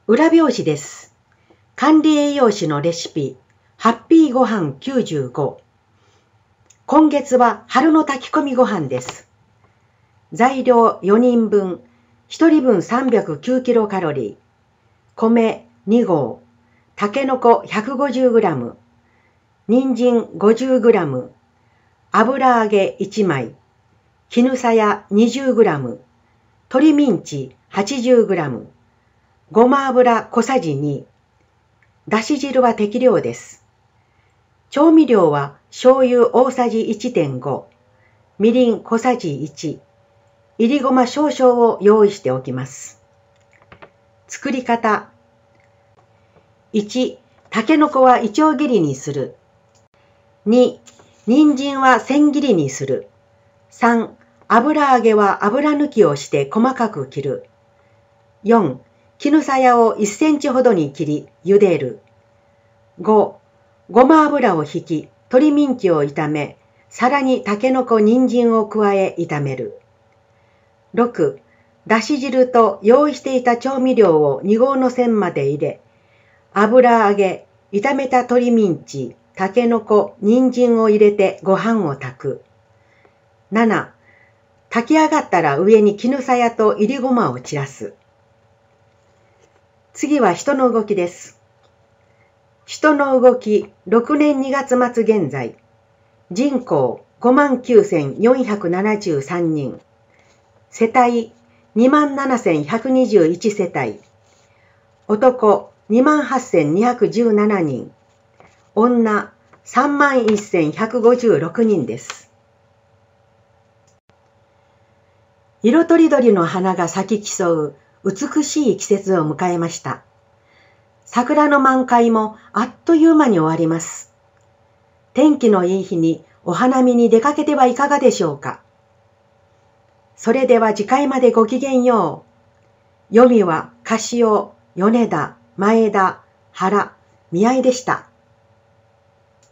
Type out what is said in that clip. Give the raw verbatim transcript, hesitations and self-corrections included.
裏表紙です。管理栄養士のレシピ、ハッピーごはんきゅうじゅうご。今月は春の炊き込みご飯です。材料よにんぶん、ひとりぶんさんびゃくきゅうキロカロリー、米にごう、たけのこ ひゃくごじゅうグラム、人参 ごじゅうグラム、油揚げいちまい、絹さや にじゅうグラム、鶏ミンチ はちじゅうグラム、ごま油小さじに、だし汁は適量です。調味料は醤油大さじ いってんご、みりん小さじいち、いりごま少々を用意しておきます。作り方。いち、たけのこはいちょう切りにする。に、人参は千切りにする。さん、油揚げは油抜きをして細かく切る。よん、絹さやをいっセンチほどに切り、茹でる。ご、ごま油をひき、鶏ミンチを炒め、さらにたけのこ、人参を加え炒める。ろく、だし汁と用意していた調味料をにごうの線まで入れ、油揚げ、炒めた鶏ミンチ、たけのこ、人参を入れてご飯を炊く。なな、炊き上がったら上に絹さやといりごまを散らす。次は人の動きです。人の動き、ろくねんにがつまつ現在。人口 ごまんきゅうせんよんひゃくななじゅうさんにん。世帯 にまんななせんひゃくにじゅういち 世帯。男 にまんはっせんにひゃくじゅうななにん。女 さんまんせんひゃくごじゅうろくにんです。色とりどりの花が咲き競う美しい季節を迎えました。桜の満開もあっという間に終わります。天気のいい日にお花見に出かけてはいかがでしょうか。それでは次回までごきげんよう。読みはカシオ、米田、前田、原、宮井でした。